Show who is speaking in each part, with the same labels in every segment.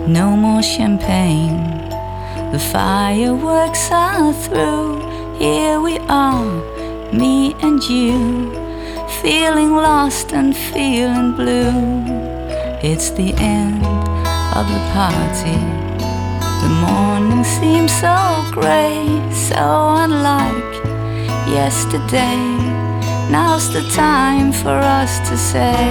Speaker 1: no more champagne. The fireworks are through. Here we are, me and you, feeling lost and feeling blue. It's the end of the party. The morning seems so grey, so unlike yesterday. Now's the time for us to say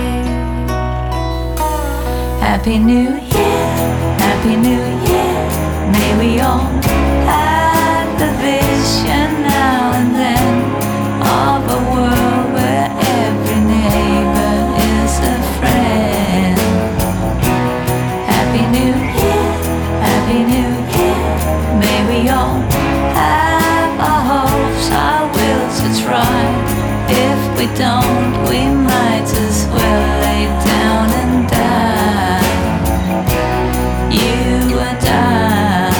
Speaker 1: Happy New Year, Happy New Year. May we all have the vision now and then of a world where every neighbor is a friend. Happy New Year, Happy New Year. May we all have our hopes, our will to try. If we don't, we might as well lay down and die. You and I.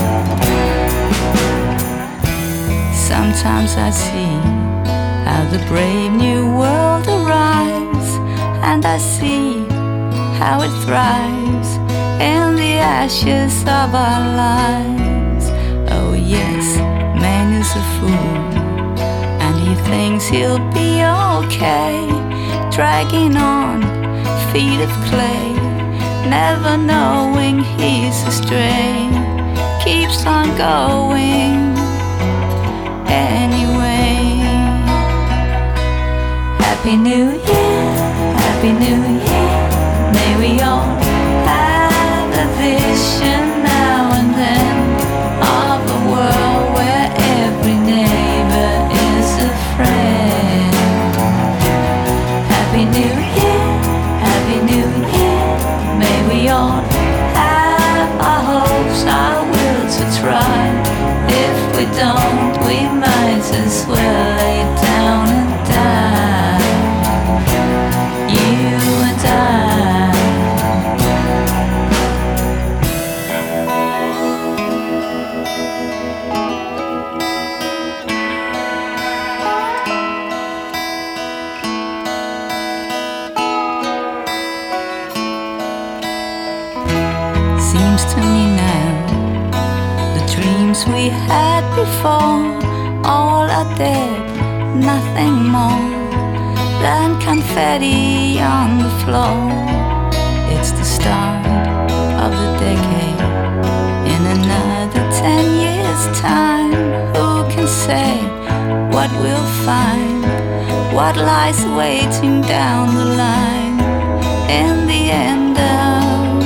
Speaker 1: Sometimes I see how the brave new world arrives, and I see how it thrives in the ashes of our lives. Oh yes, man is a fool, and he thinks he'll be okay, dragging on feet of clay, never knowing he's astray, keeps on going anyway. Happy New Year, Happy New Year. May we all have a vision now and then of a world where every neighbor is a friend. Happy New Year, Happy New Year. May we all have our hopes, our will to try. If we don't, we might as well lay down and die. You and I. Seems to me now the dreams we had before all are dead, nothing more than confetti on the floor. It's the start of the decade. In another 10 years' time, who can say what we'll find, what lies waiting down the line in the end of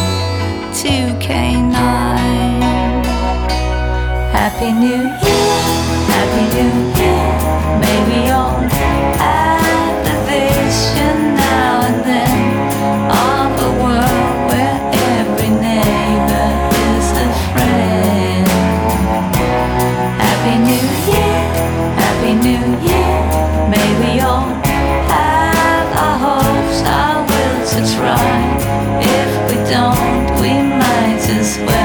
Speaker 1: 2K9. Happy New Year, Happy New Year. May we all have the vision now and then of a world where every neighbor is a friend. Happy New Year, Happy New Year. May we all have our hopes, our will to try. If we don't, we might as well